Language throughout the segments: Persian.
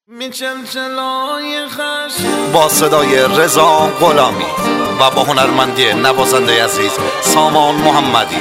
با صدای رضا غلامی و با هنرمندی نوازنده عزیز سامان محمدی.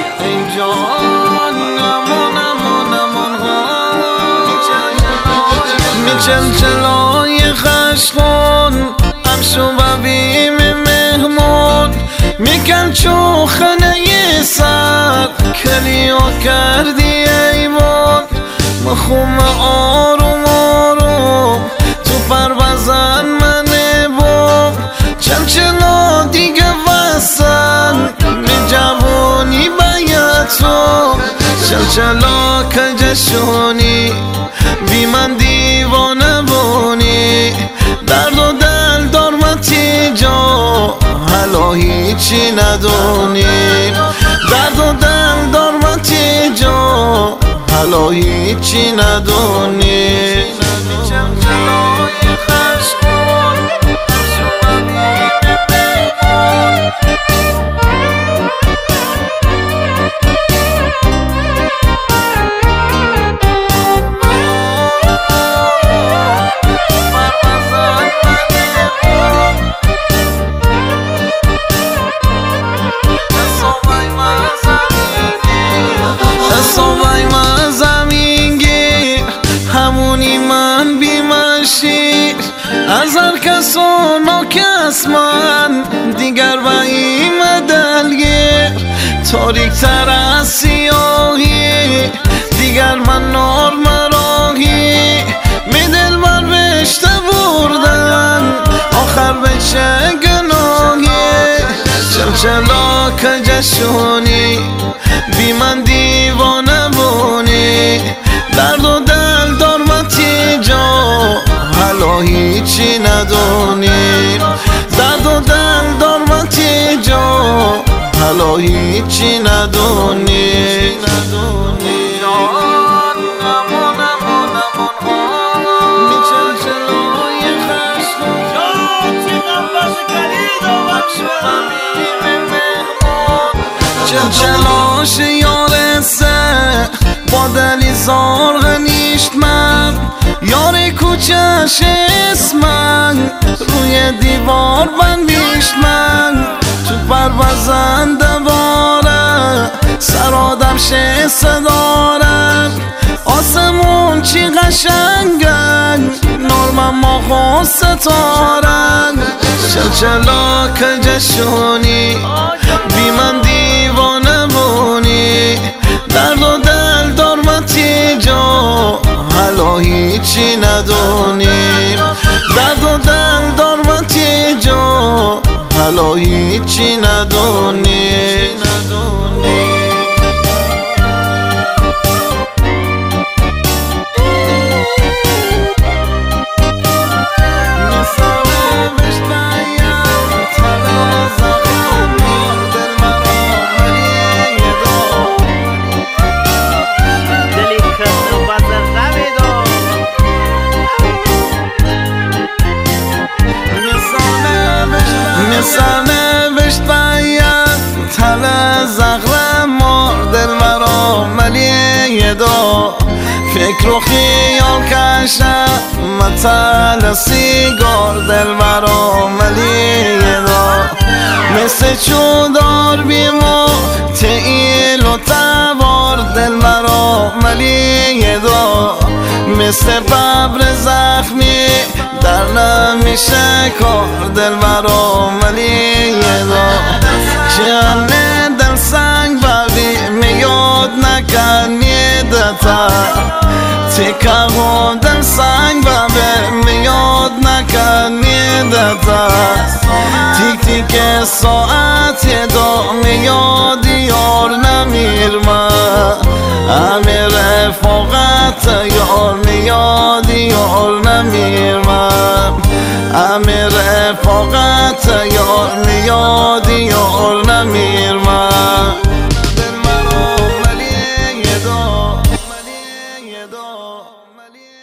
میچلچلای خشخون امشو ببیم مهمون میکن چو خنه سر کلیو کردی ایوان مخوم آروم آروم تو پروازن منه بوم چلچلا دیگه وصل می جوانی باید تو چلچلا کجشونی بی من دیوانه بونی درد و دل دارمتی جا حالا هیچی ندونی درد و دل دارمتی جا حالا هیچی ندونی از هر کس و ناکس من دیگر و این دلگیر تاریک تر از سیاهی دیگر من نار مراهی می دل بر بشته بردن آخر به چه گناهی چلچلا کجشونی بی من دیوانه بونی درد و دل دارمتی جا حالا هیچی ندونی درد و دل دارمتی جا حالا هیچی ندونی چلچلاش یار سه با دلی زارغ نیشت من یار کوچش اسمن روی دیوار بندیشت من تو پروازن دواره سر آدم شسته داره آسمون چی قشنگن نرمم ما خواه ستارن چلچلا کجشونی بی من دیوانه بونی درد و دل دارمتی جا حالا هیچی ندونی درد و دل دارمتی جا حالا هیچی ندونی سرنوشت باید تل زغر مار دل مرا ملیه دا فکر و خیال کشم متل سیگار دل مرا ملیه دا مثل چودار بیمو تیل و تبار دل مرا ملیه دا مثل ببر زخمی در نمیشه کار دل مرا ملیه دا جانه دل سنگ ببی میاد نکنی دتا تیکه و دل سنگ ببی میاد نکنی دتا تیک تیک ساعت دا میاد یار نمیرمه همه رفاقت یار میاد یار نمیرمم همه رفاقت یار میاد یار نمیرمم